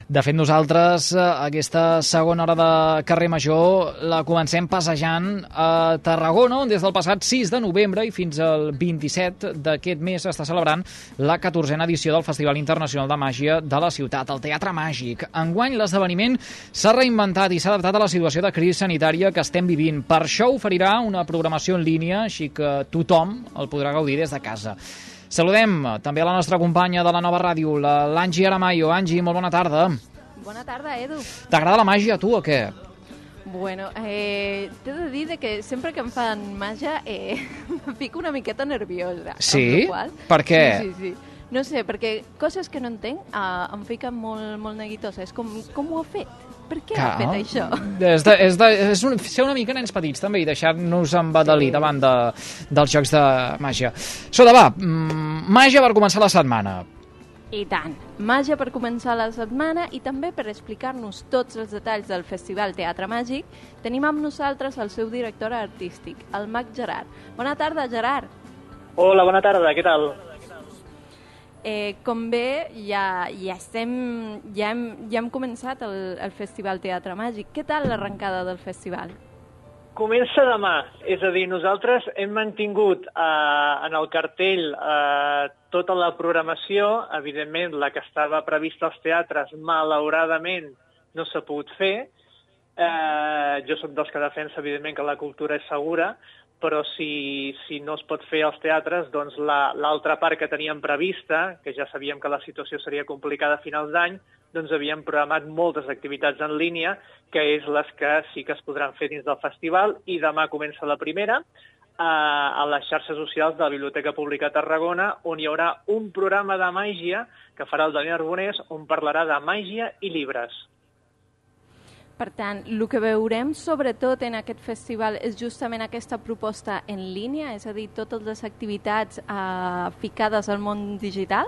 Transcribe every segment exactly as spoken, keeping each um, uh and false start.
De fet, nosaltres eh, aquesta segona hora de Carrer Major la comencem passejant a Tarragona, on des del passat sis de novembre i fins al vint-i-set d'aquest mes s'està celebrant la catorzena edició del Festival Internacional de Màgia de la ciutat, el Teatre Màgic. Enguany l'esdeveniment s'ha reinventat i s'ha adaptat a la situació de crisi sanitària que estem vivint. Per això oferirà una programació en línia, així que tothom el podrà gaudir des de casa. Saludem també a la nostra companya de la nova ràdio, l'Angie Aramayo. Angie, molt bona tarda. Bona tarda, Edu. T'agrada la màgia, tu, o què? Bueno, eh, t'he de dir que sempre que em fan màgia eh, em fico una miqueta nerviosa. Sí? Qual... Per què? Sí, sí, sí. No sé, perquè coses que no entenc eh, em fiquen molt, molt neguitosa. És com, com ho ha fet? Per què Clar, ha fet això? És, de, és, de, és un, ser una mica nens petits també i deixar-nos embadalir sí. davant de, dels jocs de màgia. Soda, va, mm, màgia per començar la setmana. I tant, màgia per començar la setmana i també per explicar-nos tots els detalls del Festival Teatre Màgic tenim amb nosaltres el seu director artístic, el mag Gerard. Bona tarda, Gerard. Hola, bona tarda, què tal? Eh, com bé, ja, ja, estem, ja, hem, ja hem començat el, el Festival Teatre Màgic. Què tal l'arrencada del festival? Comença demà, és a dir, nosaltres hem mantingut eh, en el cartell eh, tota la programació, evidentment la que estava prevista als teatres malauradament no s'ha pogut fer. Eh, jo soc dels que defensa evidentment que la cultura és segura, però si, si no es pot fer als teatres, doncs l'altra la, part que teníem prevista, que ja sabíem que la situació seria complicada a finals d'any, doncs havíem programat moltes activitats en línia, que és les que sí que es podran fer dins del festival, i demà comença la primera, a, a les xarxes socials de la Biblioteca Pública de Tarragona, on hi haurà un programa de màgia que farà el Daniel Arbonés, on parlarà de màgia i llibres. Per tant, el que veurem sobretot en aquest festival és justament aquesta proposta en línia, és a dir, totes les activitats eh, ficades al món digital?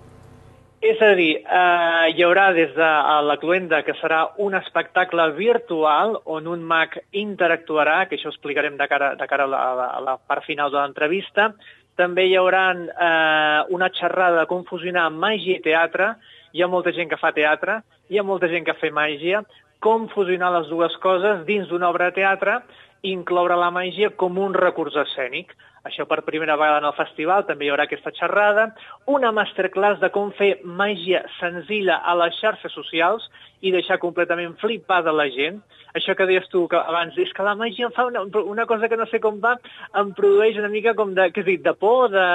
És a dir, eh, hi haurà des de la Cluenda, que serà un espectacle virtual on un mag interactuarà, que això ho explicarem de cara, de cara a, la, a la part final de l'entrevista. També hi haurà eh, una xerrada de com fusionar màgia i teatre. Hi ha molta gent que fa teatre, hi ha molta gent que fa màgia, com fusionar les dues coses dins d'una obra de teatre i incloure la màgia com un recurs escènic. Això per primera vegada en el festival, també hi haurà aquesta xerrada, una masterclass de com fer màgia senzilla a les xarxes socials i deixar completament flipada la gent. Això que deies tu que abans, és que la màgia fa una, una cosa que no sé com va, em produeix una mica com de, què has dit, de por, de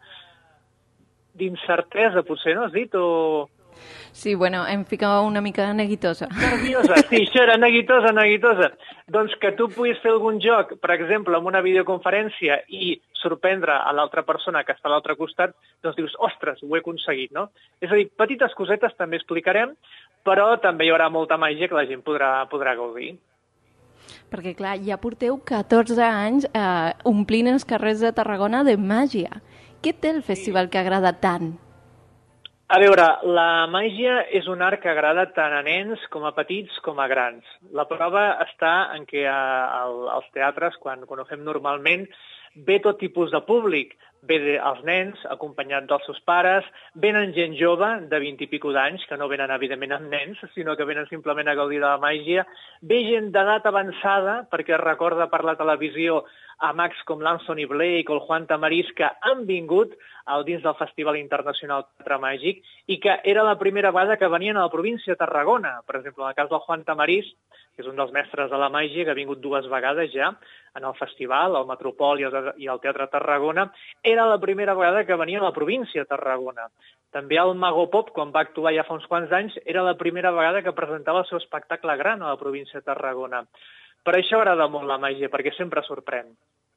d'incertesa, potser, no has dit, o... Sí, bueno, em ficava una mica neguitosa. Nerviosa, sí, això era neguitosa, neguitosa. Doncs que tu puguis fer algun joc, per exemple, amb una videoconferència i sorprendre a l'altra persona que està a l'altre costat, doncs dius, ostres, ho he aconseguit, no? És a dir, petites cosetes també explicarem, però també hi haurà molta màgia que la gent podrà, podrà gaudir. Perquè, clar, ja porteu catorze anys eh, omplint els carrers de Tarragona de màgia. Què té el festival que agrada tant? A veure, la màgia és un art que agrada tant a nens com a petits com a grans. La prova està en què als teatres, quan, quan ho fem normalment, ve tot tipus de públic. Ve els nens, acompanyats dels seus pares, venen gent jove, de vint i pico d'anys, que no venen evidentment amb nens, sinó que venen simplement a gaudir de la màgia. Ve gent d'edat avançada, perquè recorda per la televisió a mags com l'Anthony Blake o el Juan Tamariz, que han vingut al dins del Festival Internacional Teatre Màgic i que era la primera vegada que venien a la província de Tarragona. Per exemple, en el cas del Juan Tamariz, que és un dels mestres de la màgia, que ha vingut dues vegades ja en el festival, al Metropol i al Teatre Tarragona, era la primera vegada que venia a la província de Tarragona. També el Mago Pop, quan va actuar ja fa uns quants anys, era la primera vegada que presentava el seu espectacle gran a la província de Tarragona. Per això agrada molt la màgia, perquè sempre sorprèn.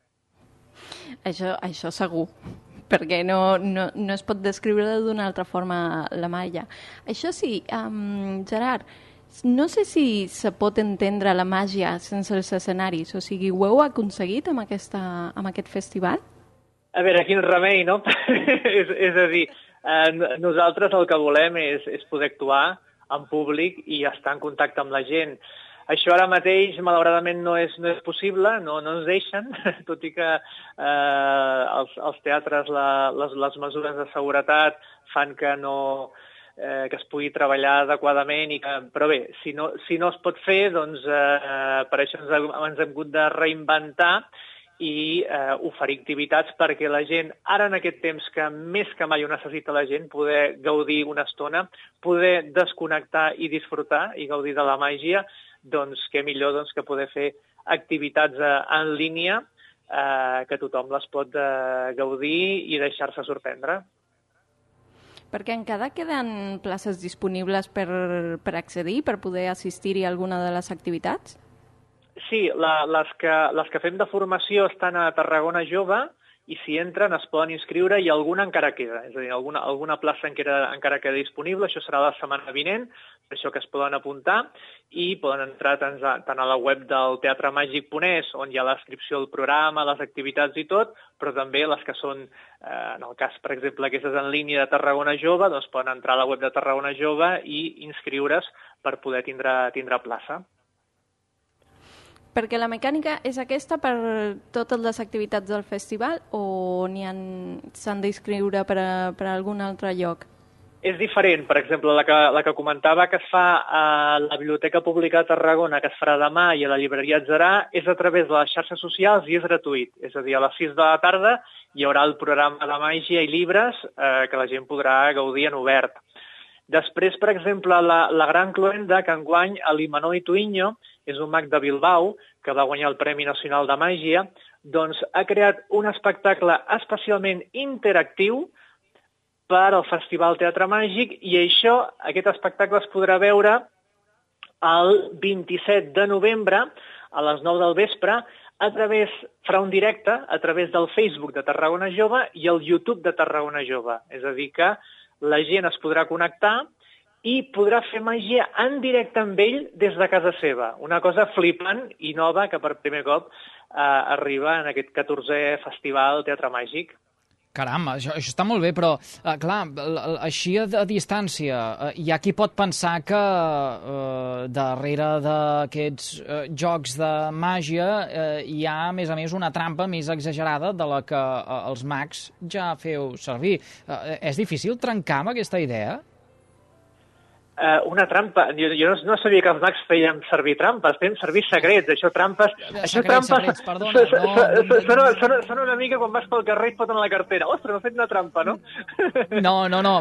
Això, això segur, perquè no, no, no es pot descriure d'una altra forma la màgia. Això sí, um, Gerard, no sé si se pot entendre la màgia sense els escenaris, o sigui, ho heu aconseguit amb, aquesta, amb aquest festival? A veure, quin remei, no? és, és a dir, eh, nosaltres el que volem és, és poder actuar en públic i estar en contacte amb la gent. Això ara mateix, malauradament, no és, no és possible, no, no ens deixen, tot i que eh, els, els teatres, la, les, les mesures de seguretat fan que no, eh, que es pugui treballar adequadament. I que, però bé, si no, si no es pot fer, doncs eh, per això ens, ens hem hagut de reinventar i eh, oferir activitats perquè la gent, ara en aquest temps que més que mai ho necessita la gent, poder gaudir una estona, poder desconnectar i disfrutar i gaudir de la màgia, doncs què millor doncs, que poder fer activitats eh, en línia eh, que tothom les pot eh, gaudir i deixar-se sorprendre. Perquè encara queden places disponibles per, per accedir, per poder assistir-hi a alguna de les activitats? Sí, la, les, que, les que fem de formació estan a Tarragona Jove i si entren es poden inscriure i alguna encara queda. És a dir, alguna, alguna plaça encara, encara queda disponible, això serà la setmana vinent, per això que es poden apuntar i poden entrar tant a, tant a la web del teatre màgic punt es, on hi ha la descripció del programa, les activitats i tot, però també les que són, eh, en el cas, per exemple, aquestes en línia de Tarragona Jove, doncs poden entrar a la web de Tarragona Jove i inscriure's per poder tindre, tindre plaça. Perquè la mecànica és aquesta per totes les activitats del festival o n'hi han, s'han d'inscriure per, a, per a algun altre lloc? És diferent. Per exemple, la que, la que comentava que es fa a la Biblioteca Pública de Tarragona, que es farà demà, i a la llibreria Atzarà, és a través de les xarxes socials i és gratuït. És a dir, a les sis de la tarda hi haurà el programa de màgia i llibres eh, que la gent podrà gaudir en obert. Després, per exemple, la, la Gran Cloenda, que enguany a l'Imanol Ituinho, és un mag de Bilbao, que va guanyar el Premi Nacional de Màgia, doncs ha creat un espectacle especialment interactiu per al Festival Teatre Màgic i això, aquest espectacle es podrà veure el vint-i-set de novembre a les nou del vespre a través, farà un directe a través del Facebook de Tarragona Jove i el YouTube de Tarragona Jove. És a dir que la gent es podrà connectar i podrà fer màgia en directe amb ell des de casa seva. Una cosa flipant i nova que per primer cop eh, arriba en aquest catorzè Festival Teatre Màgic. Caram, això, això està molt bé, però, eh, clar, així a, a distància, eh, hi ha qui pot pensar que eh, darrere d'aquests eh, jocs de màgia eh, hi ha, a més a més, una trampa més exagerada de la que eh, els mags ja feu servir. Eh, és difícil trencar amb aquesta idea? Uh, una trampa. Jo, jo no, no sabia que els mags feien servir trampes, feien servir secrets. Això trampes... Secrets, això trampes secrets, perdona. No, sona, sona, sona una mica quan vas pel carrer i et foten la cartera. Ostres, m'ha fet una trampa, no? No, no, no.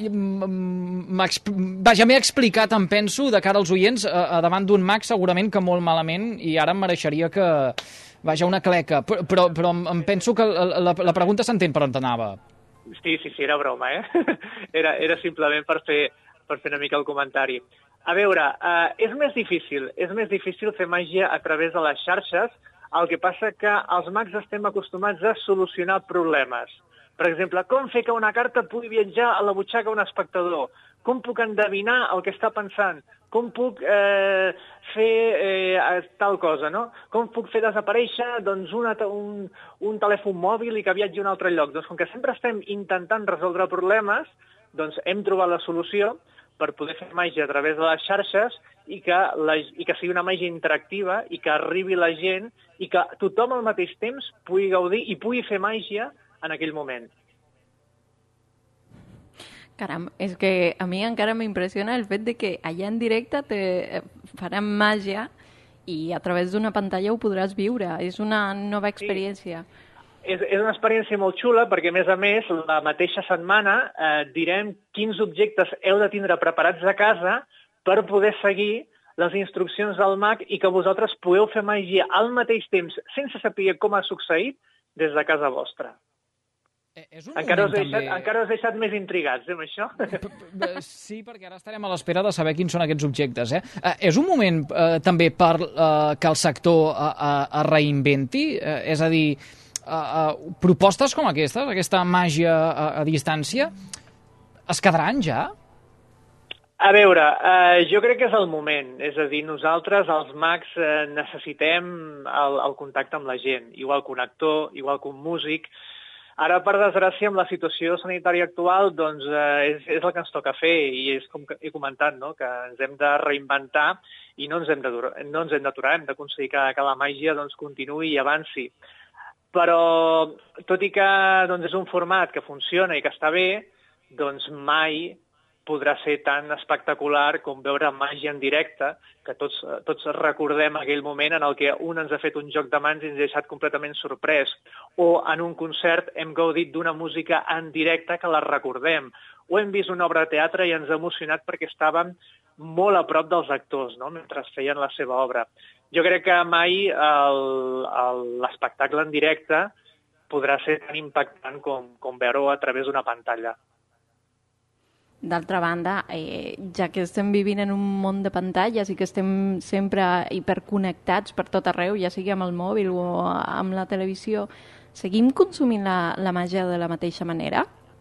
Vaja, m'he explicat, em penso, de cara als oients, a davant d'un mag segurament que molt malament, i ara em mereixeria que... Vaja, una cleca. Però, però, però em penso que la, la, la pregunta s'entén per on t'anava. Sí, sí, sí, era broma, eh? Era, era simplement per fer... per fer una mica el comentari. A veure, eh, és més difícil, és més difícil fer màgia a través de les xarxes, el que passa que els mags estem acostumats a solucionar problemes. Per exemple, com fer que una carta pugui viatjar a la butxaca d'un espectador? Com puc endevinar el que està pensant? Com puc eh, fer eh, tal cosa, no? Com puc fer desaparèixer doncs, una, un, un telèfon mòbil i que viatgi a un altre lloc? Doncs com que sempre estem intentant resoldre problemes, doncs hem trobat la solució per poder fer màgia a través de les xarxes i que, la, i que sigui una màgia interactiva i que arribi la gent i que tothom al mateix temps pugui gaudir i pugui fer màgia en aquell moment. Caram, és que a mi encara m'impressiona el fet de que allà en directe te faran màgia i a través d'una pantalla ho podràs viure. És una nova experiència. Sí. És, és una experiència molt xula perquè, a més a més, la mateixa setmana eh, direm quins objectes heu de tindre preparats a casa per poder seguir les instruccions del mag i que vosaltres pugueu fer màgia al mateix temps sense saber com ha succeït des de casa vostra. És un encara, us he també... deixat, encara us he deixat més intrigats, eh, amb això? Sí, perquè ara estarem a l'espera de saber quins són aquests objectes. Eh? Eh, és un moment eh, també per eh, que el sector eh, eh, reinventi? Eh, és a dir, eh, eh, propostes com aquestes, aquesta màgia a, a distància, es quedaran ja? A veure, eh, jo crec que és el moment. És a dir, nosaltres, els mags, eh, necessitem el, el contacte amb la gent, igual que un actor, igual que un músic. Ara, per desgràcia, amb la situació sanitària actual, doncs, eh, és, és el que ens toca fer i és com he comentat, no?, que ens hem de reinventar i no ens hem d'aturar, no ens hem d'aturar, hem d'aconseguir que, que la màgia doncs, continuï i avanci. Però, tot i que doncs, és un format que funciona i que està bé, doncs mai podrà ser tan espectacular com veure màgia en directe, que tots, tots recordem aquell moment en el que un ens ha fet un joc de mans i ens ha deixat completament sorprès, o en un concert hem gaudit d'una música en directe que la recordem, o hem vist una obra de teatre i ens ha emocionat perquè estàvem molt a prop dels actors, no?, mentre feien la seva obra. Jo crec que mai l'espectacle en directe podrà ser tan impactant com, com veure-ho a través d'una pantalla. D'altra banda, eh, ja que estem vivint en un món de pantalles i que estem sempre hiperconnectats per tot arreu, ja sigui amb el mòbil o amb la televisió, seguim consumint la, la màgia de la mateixa manera?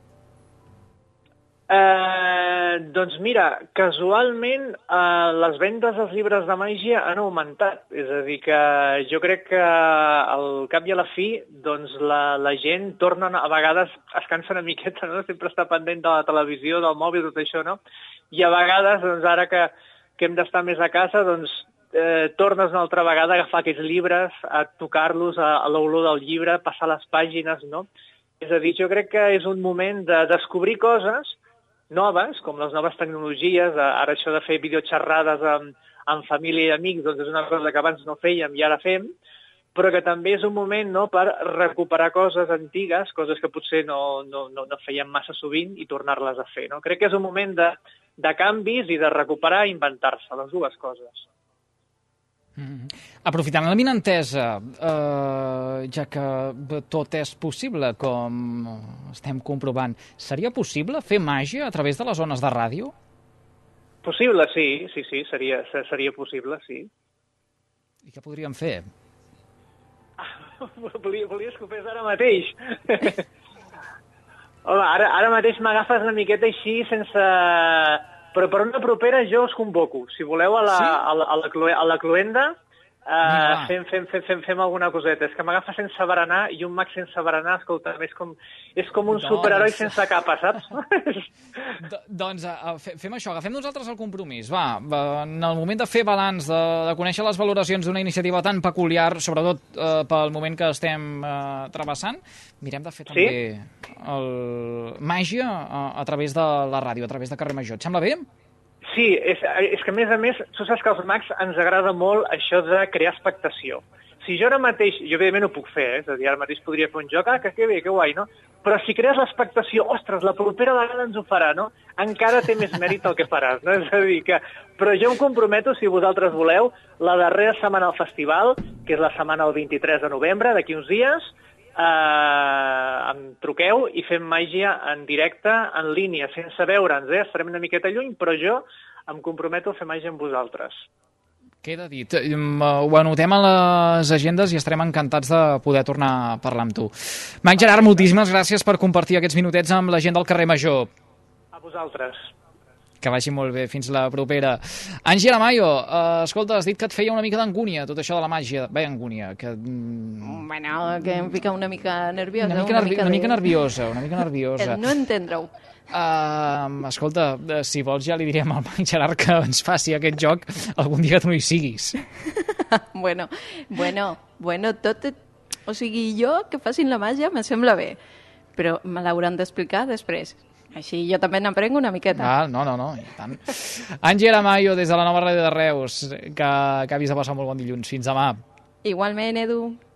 Eh, doncs mira, casualment eh, les vendes dels llibres de màgia han augmentat. És a dir, que jo crec que al cap i a la fi doncs la, la gent torna, a vegades es cansa una miqueta, no? Sempre està pendent de la televisió, del mòbil, tot això, no? I a vegades, doncs ara que, que hem d'estar més a casa, doncs eh, tornes una altra vegada a agafar aquests llibres, a tocar-los, a, a l'olor del llibre, passar les pàgines, no? És a dir, jo crec que és un moment de descobrir coses noves, com les noves tecnologies, ara això de fer videoxerrades amb, amb família i amics, doncs és una cosa que abans no fèiem i ara fem, però que també és un moment, no?, per recuperar coses antigues, coses que potser no, no, no, no fèiem massa sovint i tornar-les a fer, no? Crec que és un moment de, de canvis i de recuperar i inventar-se, les dues coses. Mm. Aprofitant l'avinentesa, eh, ja que tot és possible, com estem comprovant, seria possible fer màgia a través de les ones de ràdio? Possible, sí, sí, sí, seria, seria possible, sí. I què podríem fer? Volia, volies que ho fes ara mateix. Home, ara, ara mateix m'agafes una miqueta així sense... Però per una propera jo us convoco. Si voleu, a la, sí? a la, a la, Cloe, a la Cloenda uh, fem, fem, fem, fem, fem alguna coseta. És que m'agafa sense berenar i un mag sense berenar, escolta, és com, és com un doncs... superheroi sense capa, saps? D doncs uh, fem això, agafem nosaltres el compromís. Va, va, en el moment de fer balanç, de, de conèixer les valoracions d'una iniciativa tan peculiar, sobretot uh, pel moment que estem uh, travessant, mirem de fer també sí? el màgia a, a través de la ràdio, a través de Carrer Major. Et sembla bé? Sí, és, és que a més a més, tu saps que als mags ens agrada molt això de crear expectació. Si jo ara mateix, jo evidentment ho puc fer, eh? És a dir, ara mateix podria fer un joc, ah, que, que bé, que guai, no? Però si crees l'expectació, ostres, la propera vegada ens ho farà, no? Encara té més mèrit el que faràs, no? És a dir, que... Però jo em comprometo, si vosaltres voleu, la darrera setmana al festival, que és la setmana del vint-i-tres de novembre, d'aquí uns dies, Uh, em truqueu i fem màgia en directe, en línia, sense veure'ns, eh? Estarem una miqueta lluny, però jo em comprometo a fer màgia amb vosaltres. Queda dit. Ho anotem a les agendes i estarem encantats de poder tornar a parlar amb tu. Mag Gerard, moltíssimes gràcies per compartir aquests minutets amb la gent del Carrer Major. A vosaltres. Que vagi molt bé. Fins la propera. Angie Aramayo, uh, escolta, has dit que et feia una mica d'angúnia tot això de la màgia. Bé, angúnia. Que... Bueno, que em fica una mica nerviosa. Una mica, nervi una mica, de... una mica nerviosa, una mica nerviosa. El no entendre-ho. Uh, escolta, si vols ja li direm al Mag Gerard que ens faci aquest joc algun dia que tu no hi siguis. bueno, bueno, bueno, tot... O sigui, jo que facin la màgia me sembla bé, però me l'hauran d'explicar després. Així jo també n'aprenc una miqueta. Ah, no, no, no, i tant. Angie Aramayo, des de la nova ràdio de Reus, que, que ha vist a passar molt bon dilluns. Fins demà. Igualment, Edu.